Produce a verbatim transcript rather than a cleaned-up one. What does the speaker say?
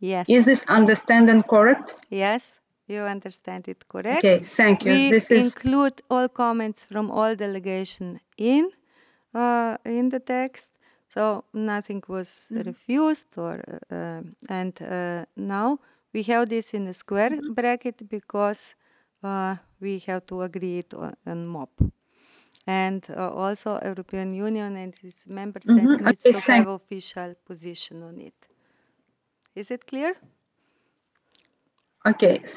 Yes. Is this understanding correct? Yes, you understand it correct. Okay, thank you. We This is include all comments from all delegation in uh, in the text, so nothing was Mhm. refused or uh, and uh, now we have this in a square Mhm. bracket because uh, we have to agree it on, on M O P. And uh, also European Union and its member state Mhm. needs Okay, to thank have official position on it. Is it clear? Okay,